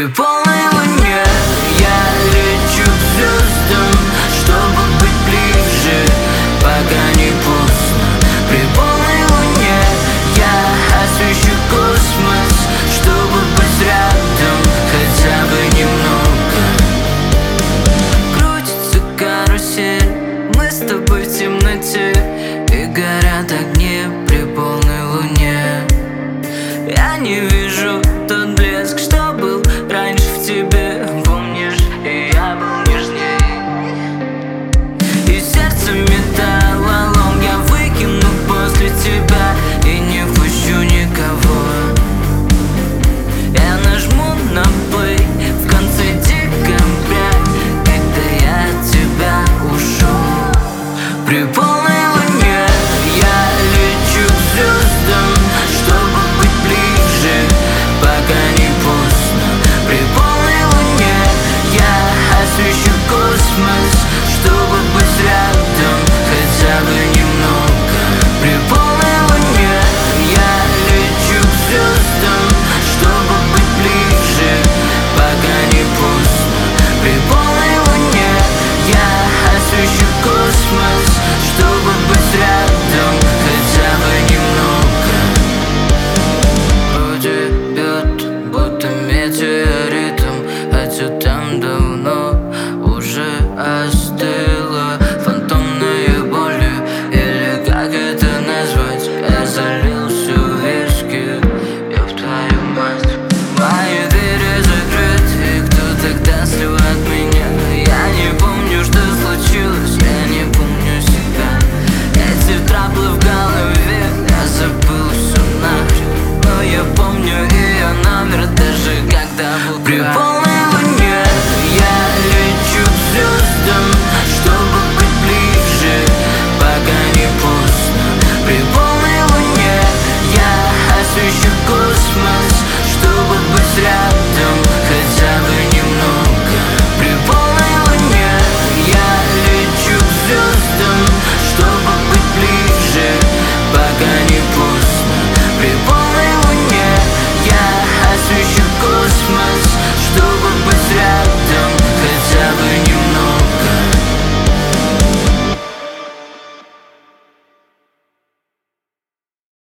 При полной луне я лечу к звездам, чтобы быть ближе, пока не поздно. При полной луне я освещу космос, чтобы быть рядом хотя бы немного. Крутится карусель, мы с тобой в темноте, и горят огни при полной луне. Я не вижу тот блеск, что был раньше в тебе, помнишь, и я был нежней. И сердце металлолом я выкину после тебя и не впущу никого. Я нажму на плей в конце декабря, когда я от тебя ушел. При полной луне я лечу к звездам, чтобы быть ближе, пока не поздно. При полной луне я освещу космос, чтобы быть рядом хотя бы немного. При полной луне я лечу к звездам, чтобы быть ближе, пока не поздно. При полной луне я освещу космос, чтобы быть рядом хотя бы немного. Вроде бьет, будто метеоритом, хотя там давно уже остыло. Фантомная боль, или как это назвать? Я залил всю виски, ёб твою мать. Мои двери закрыты, и кто тогда слил от меня? Я не помню, что случилось, я не помню себя. Эти траблы в голове, я забыл всё нахрен, но я помню ее номер, даже когда был крах.